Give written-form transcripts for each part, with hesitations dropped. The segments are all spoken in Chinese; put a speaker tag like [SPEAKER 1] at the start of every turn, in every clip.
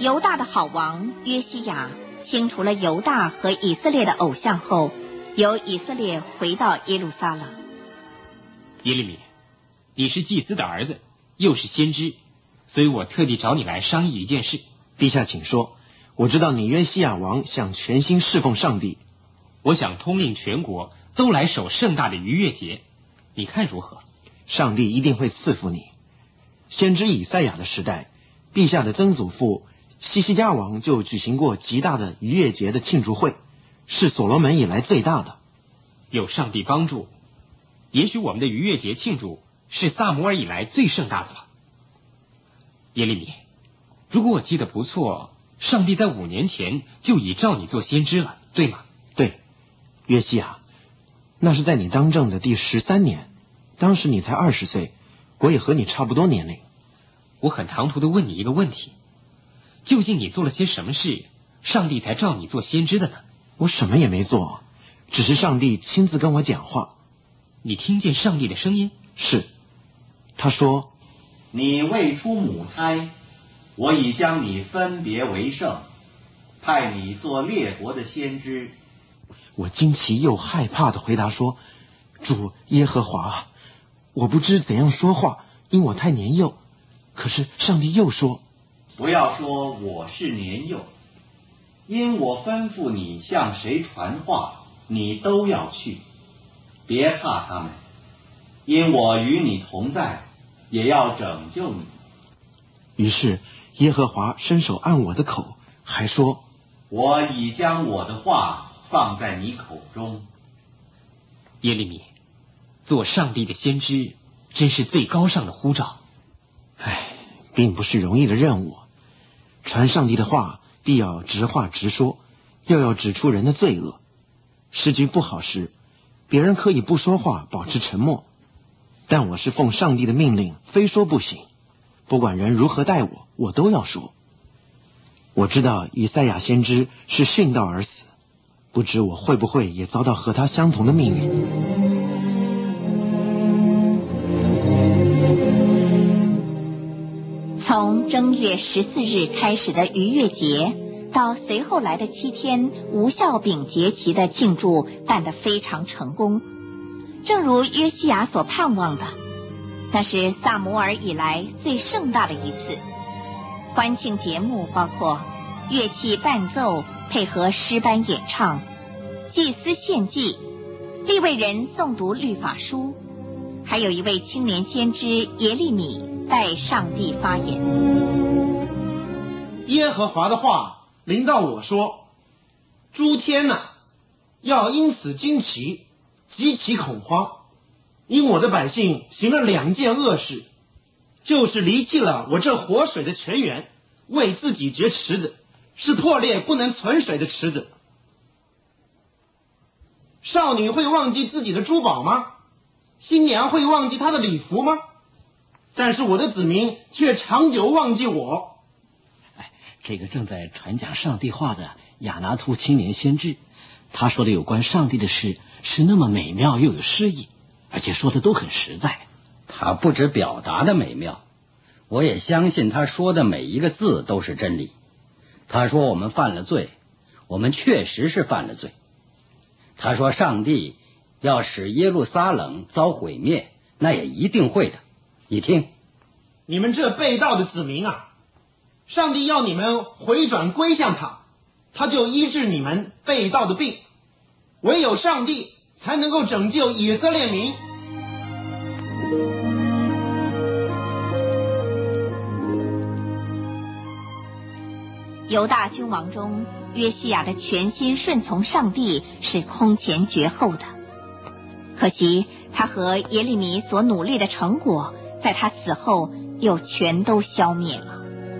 [SPEAKER 1] 犹大的好王约西亚清除了犹大和以色列的偶像后，由以色列回到耶路撒冷。
[SPEAKER 2] 耶利米，你是祭司的儿子，又是先知，所以我特地找你来商议一件事。
[SPEAKER 3] 陛下请说。我知道你约西亚王想全心侍奉上帝，
[SPEAKER 2] 我想通令全国都来守盛大的逾越节，你看如何？
[SPEAKER 3] 上帝一定会赐福你。先知以赛亚的时代，陛下的曾祖父西西家王就举行过极大的逾越节的庆祝会，是所罗门以来最大的。
[SPEAKER 2] 有上帝帮助，也许我们的逾越节庆祝是撒母耳以来最盛大的了。耶利米，如果我记得不错，上帝在5年前就已召你做先知了，对吗？
[SPEAKER 3] 对，约西亚，那是在你当政的第13年，当时你才20岁，我也和你差不多年龄。
[SPEAKER 2] 我很唐突地问你一个问题，究竟你做了些什么事，上帝才召你做先知的呢？
[SPEAKER 3] 我什么也没做，只是上帝亲自跟我讲话。
[SPEAKER 2] 你听见上帝的声音？
[SPEAKER 3] 是，他说：
[SPEAKER 4] 你未出母胎，我已将你分别为圣，派你做列国的先知。
[SPEAKER 3] 我惊奇又害怕地回答说：主耶和华，我不知怎样说话，因我太年幼。可是上帝又说：
[SPEAKER 4] 不要说我是年幼，因我吩咐你向谁传话，你都要去，别怕他们，因我与你同在，也要拯救你。
[SPEAKER 3] 于是耶和华伸手按我的口，还说：
[SPEAKER 4] 我已将我的话放在你口中。
[SPEAKER 2] 耶利米，做上帝的先知真是最高尚的呼召。
[SPEAKER 3] 并不是容易的任务。传上帝的话，必要直话直说，又要指出人的罪恶。时局不好时，别人可以不说话，保持沉默，但我是奉上帝的命令，非说不行。不管人如何待我，我都要说。我知道以赛亚先知是殉道而死，不知我会不会也遭到和他相同的命运。
[SPEAKER 1] 从正月14日开始的逾越节，到随后来的7天无酵饼节期的庆祝，办得非常成功。正如约西亚所盼望的，那是撒母耳以来最盛大的一次。欢庆节目包括乐器伴奏配合诗班演唱，祭司献祭，利未人诵读律法书，还有一位青年先知耶利米代上帝发言。
[SPEAKER 5] 耶和华的话临到我说：诸天哪，要因此惊奇，极其恐慌，因我的百姓行了2件恶事，就是离弃了我这活水的泉源，为自己掘池子，是破裂不能存水的池子。少女会忘记自己的珠宝吗？新娘会忘记她的礼服吗？但是我的子民却长久忘记我。
[SPEAKER 6] 这个正在传讲上帝话的亚拿突青年先知，他说的有关上帝的事是那么美妙又有诗意，而且说的都很实在。
[SPEAKER 7] 他不止表达的美妙，我也相信他说的每一个字都是真理。他说我们犯了罪，我们确实是犯了罪。他说上帝要使耶路撒冷遭毁灭，那也一定会的。你听，
[SPEAKER 5] 你们这背道的子民啊，上帝要你们回转归向他，他就医治你们背道的病。唯有上帝才能够拯救以色列民。
[SPEAKER 1] 犹大君王中，约西亚的全心顺从上帝是空前绝后的。可惜他和耶利米所努力的成果，在他死后又全都消灭了。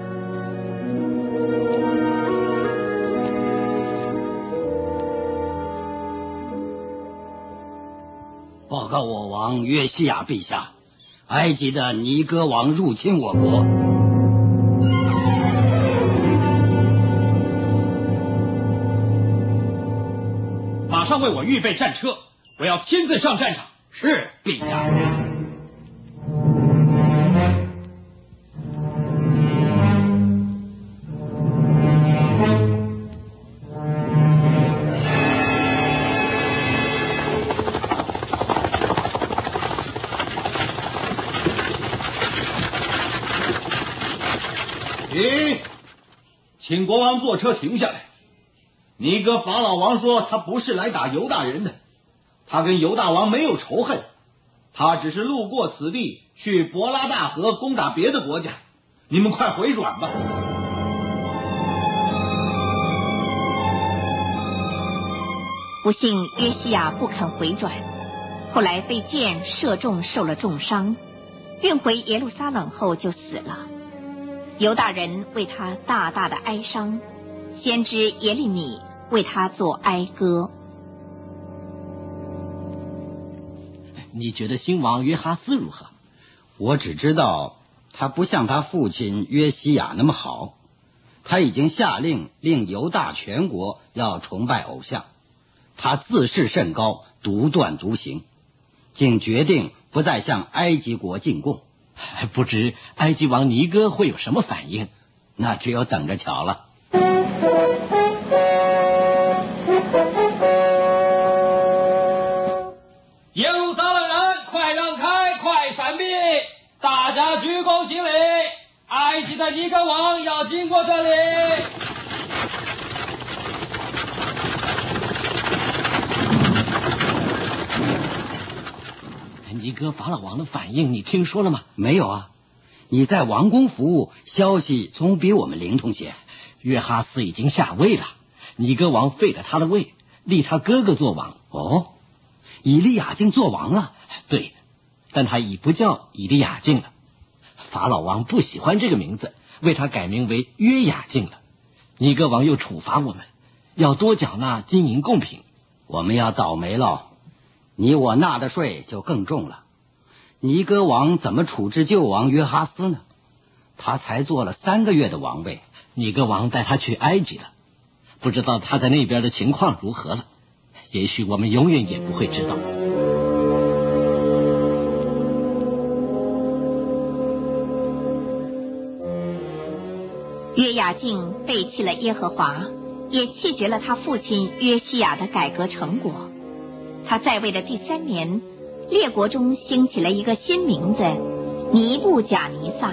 [SPEAKER 7] 报告我王约西亚陛下，埃及的尼哥王入侵我国。
[SPEAKER 2] 马上为我预备战车，我要亲自上战场。
[SPEAKER 7] 是，陛下。
[SPEAKER 4] 停！请国王坐车停下来。尼哥法老王说他不是来打犹大人的，他跟犹大王没有仇恨，他只是路过此地去伯拉大河攻打别的国家。你们快回转吧。
[SPEAKER 1] 不幸约西亚不肯回转，后来被箭射中，受了重伤，运回耶路撒冷后就死了。犹大人为他大大的哀伤，先知耶利米为他作哀歌。
[SPEAKER 6] 你觉得新王约哈斯如何？
[SPEAKER 7] 我只知道他不像他父亲约西亚那么好，他已经下令犹大全国要崇拜偶像，他自视甚高，独断独行，竟决定不再向埃及国进贡。
[SPEAKER 6] 不知埃及王尼哥会有什么反应？
[SPEAKER 7] 那只有等着瞧了。
[SPEAKER 2] 耶路撒冷人，快让开，快闪避！大家鞠躬行礼，埃及的尼哥王要经过这里。
[SPEAKER 6] 尼哥法老王的反应你听说了吗？
[SPEAKER 7] 没有啊，你在王宫服务，消息总比我们灵通些。
[SPEAKER 6] 约哈斯已经下位了，尼哥王废了他的位，立他哥哥做王。
[SPEAKER 7] 哦，以利亚敬做王了？
[SPEAKER 6] 对，但他已不叫以利亚敬了。法老王不喜欢这个名字，为他改名为约雅敬了。尼哥王又处罚我们，要多缴纳金银贡品。
[SPEAKER 7] 我们要倒霉了，你我纳的税就更重了。尼哥王怎么处置旧王约哈斯呢？他才做了3个月的王位，
[SPEAKER 6] 尼哥王带他去埃及了，不知道他在那边的情况如何了。也许我们永远也不会知道。
[SPEAKER 1] 约雅敬背弃了耶和华，也弃绝了他父亲约西亚的改革成果。他在位的第3年，列国中兴起了一个新名字尼布甲尼撒。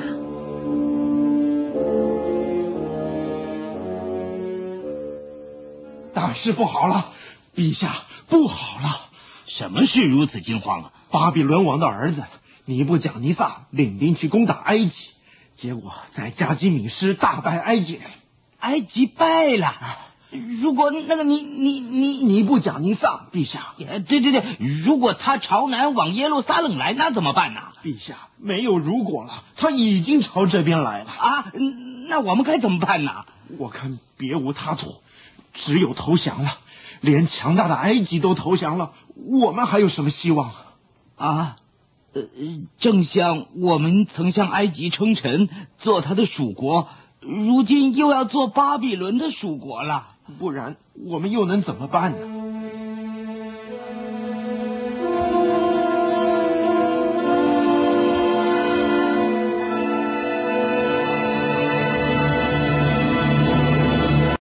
[SPEAKER 5] 大事不好了，陛下，不好了！
[SPEAKER 8] 什么事如此惊慌啊？
[SPEAKER 5] 巴比伦王的儿子尼布甲尼撒领兵去攻打埃及，结果在加基米施大败埃及人。
[SPEAKER 8] 埃及败了。如果那个
[SPEAKER 5] 尼布甲尼撒，陛下。
[SPEAKER 8] 对，如果他朝南往耶路撒冷来，那怎么办呢？
[SPEAKER 5] 陛下，没有如果了，他已经朝这边来了。
[SPEAKER 8] 啊，那我们该怎么办呢？
[SPEAKER 5] 我看别无他途，只有投降了。连强大的埃及都投降了，我们还有什么希望
[SPEAKER 8] 啊？正像我们曾向埃及称臣，做他的属国，如今又要做巴比伦的属国了。
[SPEAKER 5] 不然我们又能怎么办呢？